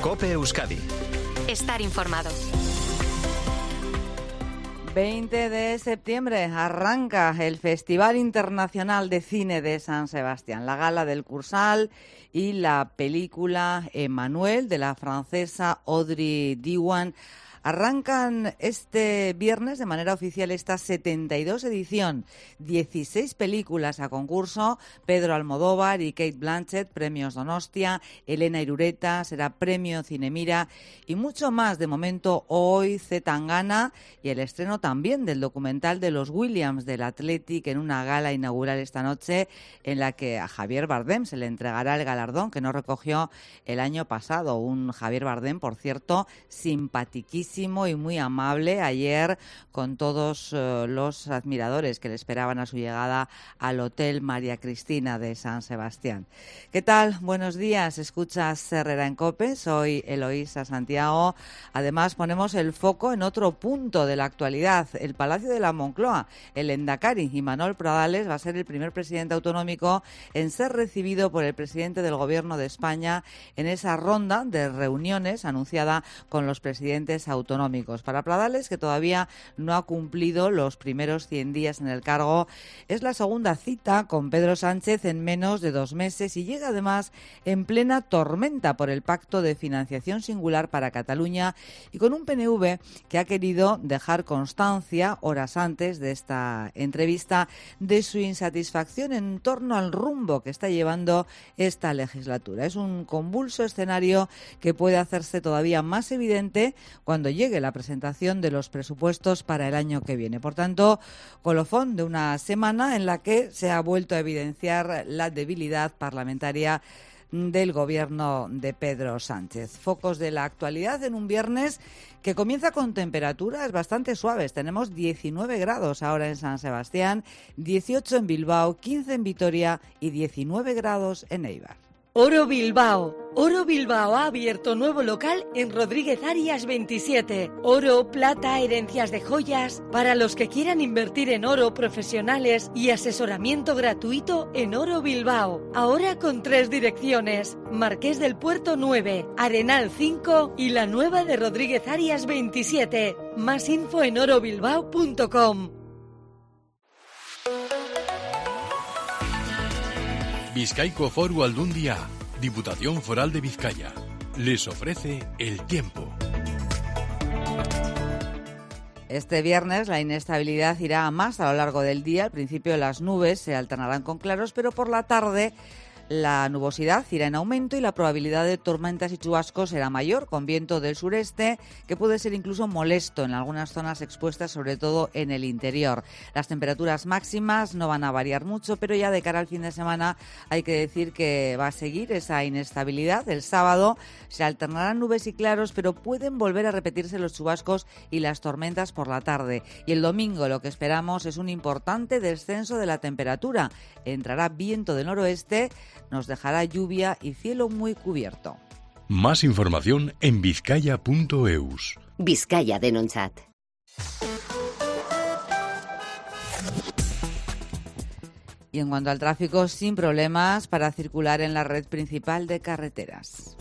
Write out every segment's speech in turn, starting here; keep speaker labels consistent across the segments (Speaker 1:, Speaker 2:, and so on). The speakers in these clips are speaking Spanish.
Speaker 1: COPE Euskadi.
Speaker 2: Estar informado.
Speaker 3: 20 de septiembre arranca el Festival Internacional de Cine de San Sebastián, la gala del Cursal y la película Emmanuel de la francesa Audrey Diwan. Arrancan este viernes de manera oficial esta 72 edición, 16 películas a concurso, Pedro Almodóvar y Cate Blanchett, premios Donostia, Elena Irureta será premio Cinemira y mucho más. De momento hoy Zetangana y el estreno también del documental de los Williams del Athletic en una gala inaugural esta noche en la que a Javier Bardem se le entregará el galardón que no recogió el año pasado. Un Javier Bardem, por cierto, simpatiquísimo y muy amable ayer con todos los admiradores que le esperaban a su llegada al Hotel María Cristina de San Sebastián. ¿Qué tal? Buenos días. Escuchas Herrera en COPE. Soy Eloísa Santiago. Además, ponemos el foco en otro punto de la actualidad, el Palacio de la Moncloa. El Endacari, Imanol Pradales, va a ser el primer presidente autonómico en ser recibido por el presidente del Gobierno de España en esa ronda de reuniones anunciada con los presidentes autonómicos. Para Pradales, que todavía no ha cumplido los primeros 100 días en el cargo, es la segunda cita con Pedro Sánchez en menos de 2 meses y llega además en plena tormenta por el pacto de financiación singular para Cataluña y con un PNV que ha querido dejar constancia, horas antes de esta entrevista, de su insatisfacción en torno al rumbo que está llevando esta legislatura. Es un convulso escenario que puede hacerse todavía más evidente cuando llegue la presentación de los presupuestos para el año que viene. Por tanto, colofón de una semana en la que se ha vuelto a evidenciar la debilidad parlamentaria del gobierno de Pedro Sánchez. Focos de la actualidad en un viernes que comienza con temperaturas bastante suaves. Tenemos 19 grados ahora en San Sebastián, 18 en Bilbao, 15 en Vitoria y 19 grados en Eibar.
Speaker 4: Oro Bilbao. Oro Bilbao ha abierto nuevo local en Rodríguez Arias 27. Oro, plata, herencias de joyas. Para los que quieran invertir en oro, profesionales y asesoramiento gratuito en Oro Bilbao. Ahora con 3 direcciones. Marqués del Puerto 9, Arenal 5 y la nueva de Rodríguez Arias 27. Más info en orobilbao.com.
Speaker 5: Bizkaiko Foru Aldundia, Diputación Foral de Vizcaya, les ofrece el tiempo.
Speaker 3: Este viernes la inestabilidad irá a más a lo largo del día. Al principio las nubes se alternarán con claros, pero por la tarde la nubosidad irá en aumento y la probabilidad de tormentas y chubascos será mayor, con viento del sureste, que puede ser incluso molesto en algunas zonas expuestas, sobre todo en el interior. Las temperaturas máximas no van a variar mucho, pero ya de cara al fin de semana hay que decir que va a seguir esa inestabilidad. El sábado se alternarán nubes y claros, pero pueden volver a repetirse los chubascos y las tormentas por la tarde. Y el domingo lo que esperamos es un importante descenso de la temperatura. Entrará viento del noroeste, nos dejará lluvia y cielo muy cubierto.
Speaker 5: Más información en vizcaya.eus.
Speaker 2: Vizcaya Denontzat.
Speaker 3: Y en cuanto al tráfico, sin problemas para circular en la red principal de carreteras.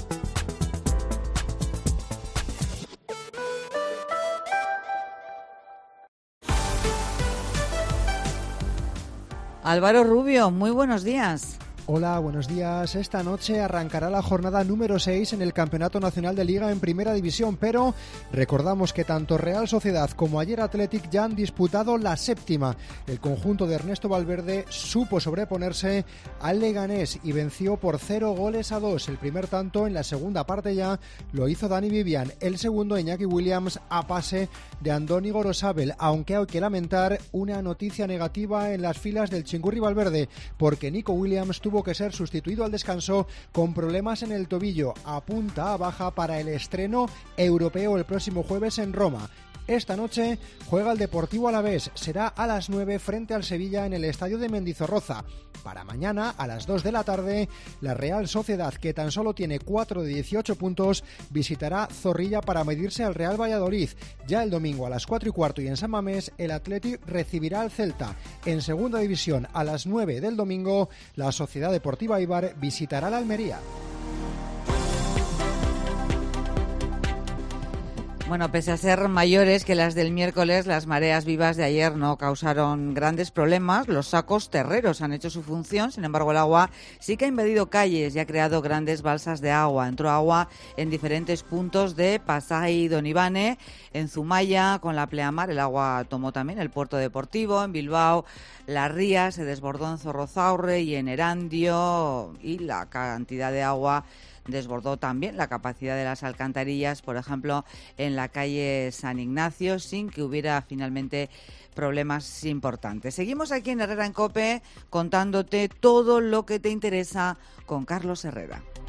Speaker 3: Álvaro Rubio, muy buenos días.
Speaker 6: Hola, buenos días. Esta noche arrancará la jornada número 6 en el Campeonato Nacional de Liga en Primera División, pero recordamos que tanto Real Sociedad como ayer Athletic ya han disputado la 7ª. El conjunto de Ernesto Valverde supo sobreponerse al Leganés y venció por 0-2. El primer tanto en la segunda parte ya lo hizo Dani Vivian, el segundo Iñaki Williams a pase de Andoni Gorosabel, aunque hay que lamentar una noticia negativa en las filas del Chingurri Valverde, porque Nico Williams tuvo que ser sustituido al descanso con problemas en el tobillo. Apunta a baja para el estreno europeo el próximo jueves en Roma. Esta noche juega el Deportivo Alavés, será a las 9 frente al Sevilla en el estadio de Mendizorroza. Para mañana, a las 2 de la tarde, la Real Sociedad, que tan solo tiene 4 de 18 puntos, visitará Zorrilla para medirse al Real Valladolid. Ya el domingo a las 4:15 y en San Mamés, el Athletic recibirá al Celta. En segunda división, a las 9 del domingo, la Sociedad Deportiva Eibar visitará la Almería.
Speaker 3: Bueno, pese a ser mayores que las del miércoles, las mareas vivas de ayer no causaron grandes problemas. Los sacos terreros han hecho su función, sin embargo el agua sí que ha invadido calles y ha creado grandes balsas de agua. Entró agua en diferentes puntos de Pasai y Donibane, en Zumaya con la pleamar el agua tomó también el puerto deportivo, en Bilbao la ría se desbordó en Zorrozaurre y en Erandio, y la cantidad de agua desbordó también la capacidad de las alcantarillas, por ejemplo, en la calle San Ignacio, sin que hubiera finalmente problemas importantes. Seguimos aquí en Herrera en COPE contándote todo lo que te interesa con Carlos Herrera.